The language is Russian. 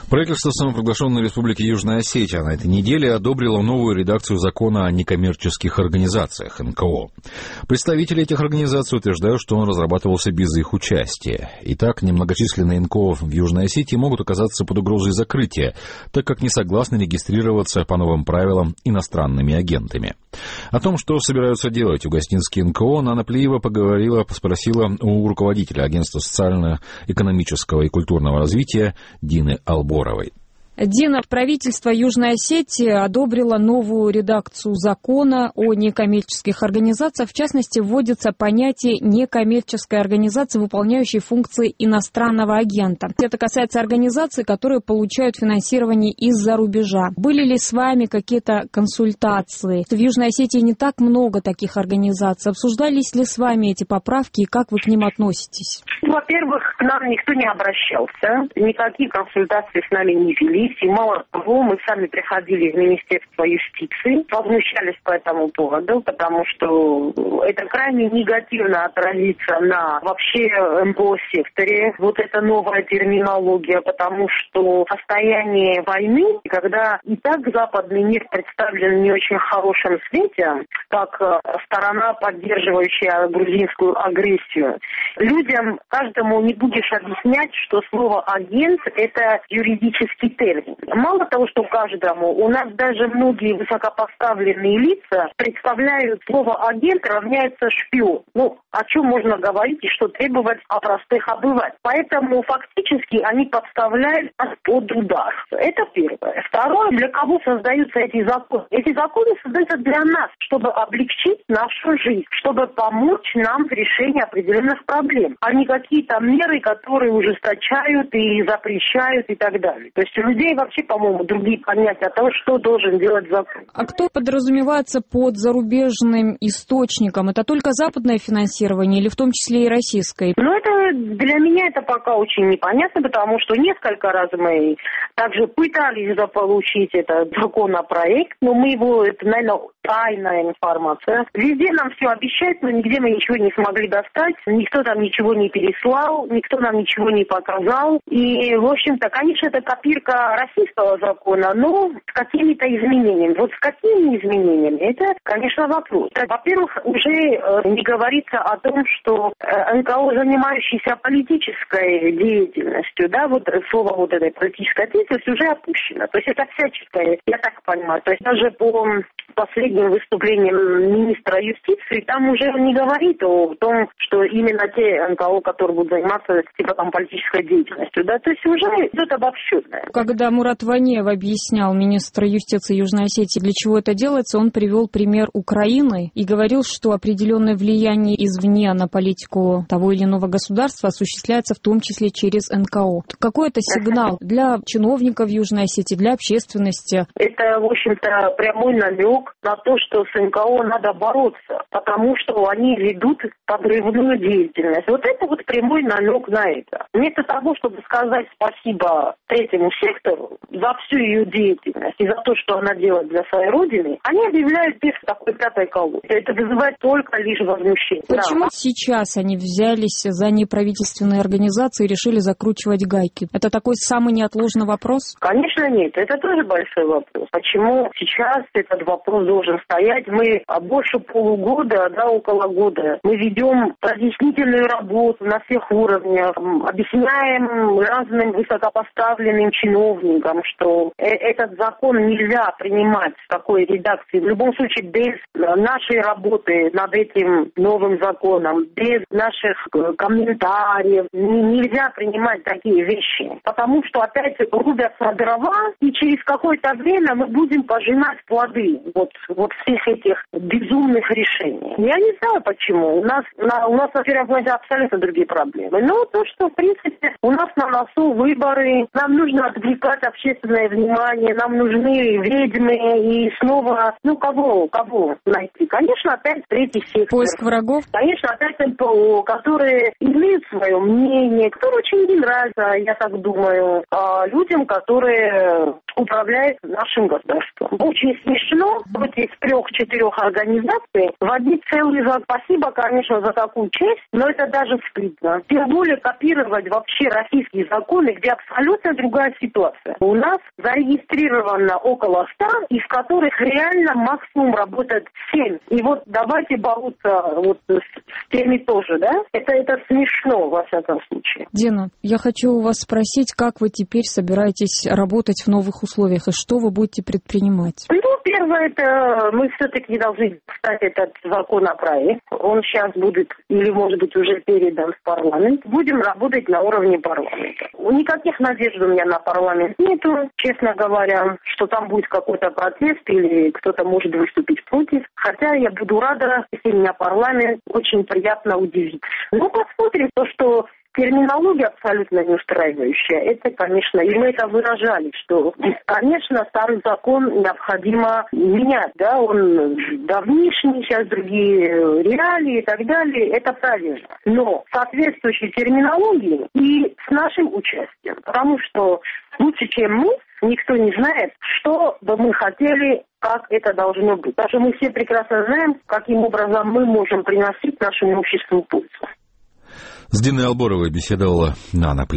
Правительство самопровозглашенной Республики Южная Осетия на этой неделе одобрило новую редакцию закона о некоммерческих организациях НКО. Представители этих организаций утверждают, что он разрабатывался без их участия. Итак, немногочисленные НКО в Южной Осетии могут оказаться под угрозой закрытия, так как не согласны регистрироваться по новым правилам иностранными агентами. О том, что собираются делать угостинские НКО, Нана Плиева спросила у руководителя Агентства социально-экономического и культурного развития Дины Алборовой. Дина, правительство Южной Осетии одобрило новую редакцию закона о некоммерческих организациях. В частности, вводится понятие некоммерческой организации, выполняющей функции иностранного агента. Это касается организаций, которые получают финансирование из-за рубежа. Были ли с вами какие-то консультации? В Южной Осетии не так много таких организаций. Обсуждались ли с вами эти поправки и как вы к ним относитесь? Во-первых, к нам никто не обращался, никакие консультации с нами не велись. И мало того, мы сами приходили в Министерство юстиции, возмущались по этому поводу, потому что это крайне негативно отразится на вообще МПО-секторе. Вот эта новая терминология, потому что состояние войны, когда и так западный мир представлен в не очень хорошем свете, как сторона, поддерживающая грузинскую агрессию, людям, каждому не будешь объяснять, что слово «агент» — это юридический термин. Мало того, что каждому, у нас даже многие высокопоставленные лица представляют слово «агент» равняется «шпион». О чем можно говорить и что требовать от простых обывателей. Поэтому фактически они подставляют нас под удар. Это первое. Второе, для кого создаются эти законы? Эти законы создаются для нас, чтобы облегчить нашу жизнь, чтобы помочь нам в решении определенных проблем, а не какие-то меры, которые ужесточают и запрещают и так далее. То есть у людей вообще, по-моему, другие понятия того, что должен делать закон. А кто подразумевается под зарубежным источником? Это только западное финансирование или в том числе и российское? Это для меня это пока очень непонятно, потому что несколько раз мы также пытались заполучить этот законопроект, но мы его, это, наверное, тайная информация. Везде нам все обещают, но нигде мы ничего не смогли достать, никто там ничего не переслал, никто нам ничего не показал. И, в общем-то, конечно, это копирка российского закона, но с какими-то изменениями. Вот с какими изменениями, это, конечно, вопрос. Во-первых, уже не говорится о том, что НКО, занимающиеся политической деятельностью, слово этой политической деятельности уже опущено. То есть это всяческое, я так понимаю. То есть даже по последним выступлениям министра юстиции, там уже не говорит о том, что именно те НКО, которые будут заниматься политической деятельностью. То есть уже идет обобщенное. Когда Мурат Ванеев объяснял, министр юстиции Южной Осетии, для чего это делается, он привел пример Украины и говорил, что определенное влияние извне на политику того или иного государства осуществляется в том числе через НКО. Какой это сигнал для чиновников Южной Осетии, для общественности? Это, в общем-то, прямой намек на то, что с НКО надо бороться, потому что они ведут подрывную деятельность. Это прямой намек на это. Вместо того, чтобы сказать спасибо третьему сектору за всю ее деятельность и за то, что она делает для своей родины, они объявляют их такой пятой колонной. Это вызывает только лишь возмущение. Почему сейчас они взялись за неправительственные организации и решили закручивать гайки? Это такой самый неотложный вопрос? Конечно, нет. Это тоже большой вопрос. Почему сейчас этот вопрос должен стоять? Мы больше полугода, около года, мы ведем разъяснительную работу на всех уровнях, объясняем разным высокопоставленным чиновникам, что этот закон нельзя принимать в такой редакции. В любом случае, без нашей работы над этим новым законом, без наших комментариев, нельзя принимать такие вещи. Потому что опять рубятся дрова, и через какое-то время мы будем пожинать плоды всех этих безумных решений. Я не знаю почему. У нас, во-первых, абсолютно другие проблемы. Но то, что, в принципе, у нас на носу выборы, нам нужно отвлекать общественное внимание, нам нужны ведьмы и снова, кого найти? Конечно, опять третий сектор. Поиск врагов? Конечно, опять МПО, которые имеют свое мнение, которые очень не нравятся, я так думаю, людям, которые управляют нашим государством. Очень смешно из 3-4 организаций вводить целый закон. Спасибо, конечно, за такую честь, но это даже стыдно. Тем более копировать вообще российские законы, где абсолютно другая ситуация. организация. У нас зарегистрировано около 100, из которых реально максимум работает 7. И вот давайте бороться вот с теми тоже, да? Это смешно, во всяком случае. Дина, я хочу у вас спросить, как вы теперь собираетесь работать в новых условиях и что вы будете предпринимать? Первое, это мы все-таки должны встать этот законопроект. Он сейчас будет, или может быть уже передан в парламент. Будем работать на уровне парламента. Никаких надежд у меня на парламент нету, честно говоря, что там будет какой-то протест или кто-то может выступить против. Хотя я буду рада, если меня парламент очень приятно удивит. Ну, посмотрим, то, что терминология абсолютно не устраивающая. Это, конечно, и мы это выражали, что, конечно, старый закон необходимо менять, да, он давнишний, сейчас другие реалии и так далее, это правильно. Но соответствующей терминологии и с нашим участием, потому что лучше, чем мы, никто не знает, что бы мы хотели, как это должно быть. Потому что мы все прекрасно знаем, каким образом мы можем приносить нашему обществу пользу. С Диной Алборовой беседовала Нана.